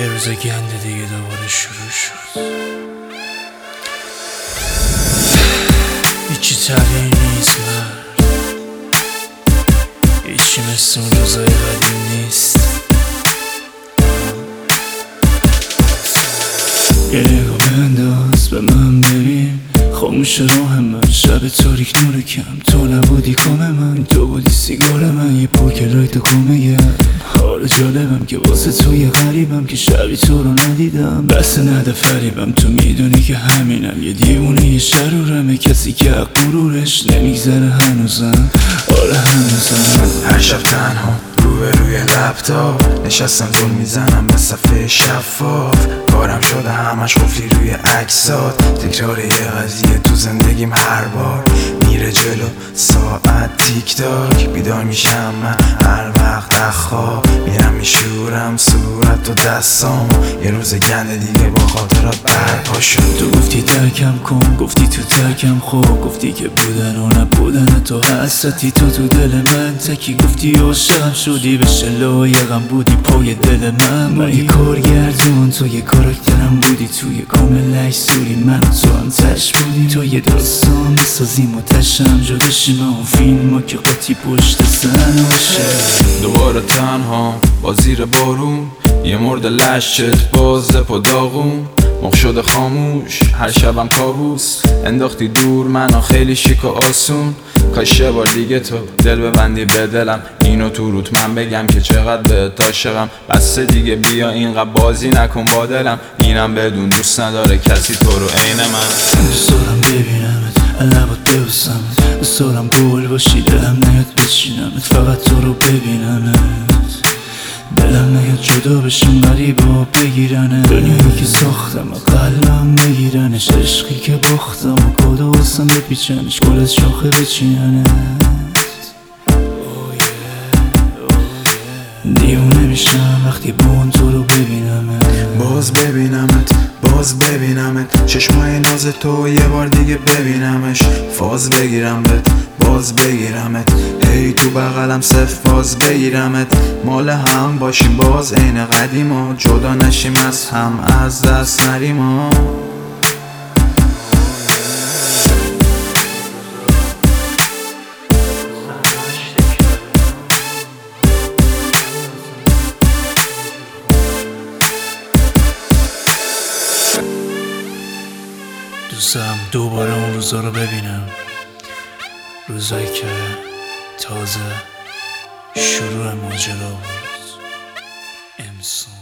یه روز گنده دیگه دوباره شروع شد. هیچی تغییر نیست مرد، هیچی مثل اون روزای قدیم نیست. یه نگاه بنداز به من ببین، خاموش راه من شب تاریک نور کم. تو نبودی کام من، تو بودی سیگار من، یه پوکلایت کمه. حال جالبم که واسه تو یه غریبم که شبی تو رو ندیدم. بس نده فریبم، تو میدونی که همینم، یه دیوونه یه شرورمه، کسی که غرورش نمیگذره هنوزم. آره هنوزم هر شب تنها روی لپتاپ نشستم گل میزنم به صفحه شفاف. کارم شده همش قفلی روی عکسات، تکرار یه قضیه تو زندگیم هر بار میره جلو. ساعت تیک تاک بیدار میشم من هر وقت از خواب، میرم میشورم صورت و دستام. یه روز گنده دیگه با خاطرات برپا شد. تو گفتی ترکم کن، گفتی تو ترکم خوب، گفتی که بودن و نبودن تو حسرتی تو دل من تکی. گفتی عاشقم شدی به شلایقم بودی پای دل من یه کارگردان، تو یه کاراکترم بودی، توی کامل سوری من تو هم تش بودیم. تو یه داستان بسازیم و تشم جدا شیم اون فیلم ها که قاطی پشت سن باشه. دوباره تنها با زیر بارون، یه مرد لشت باز پا داغون. مخ شده خاموش هر شبم کابوس، انداختی دور منو خیلی شیک و آسون. کاش یه بار دیگه تو دل ببندی به دلم، اینو تو روت من بگم که چقدر بهت عاشقم. بس دیگه بیا اینقدر بازی نکن با دلم، اینم بدون دوست نداره کسی تو رو عین من. دوست دارم ببینمت، لبات ببوسمت، دوست دارم گل باشی دلم نیاد بچینمت، فقط تو رو ببینمت. دلم نیاد جدا بشیم غریبا بگیرنه، دنیایی که ساختم و قلبم بگیرنش، عشقی که باختم و کادا واسم بپیچنش، گل از شاخه بچیننه. دیوونه میشم وقتی با اون تو رو ببینمت. باز ببینمت چشمای ناز تو یه بار دیگه ببینمش. فاز بگیرم بهت باز بگیرمت، هی تو بغلم صف باز بگیرمت. مال هم باشیم باز عین قدیما، جدا نشیم از هم از دست نریم. دوستم دوباره اون روزا رو ببینم، روزایی که تازه شروع ماجرا بود. امسال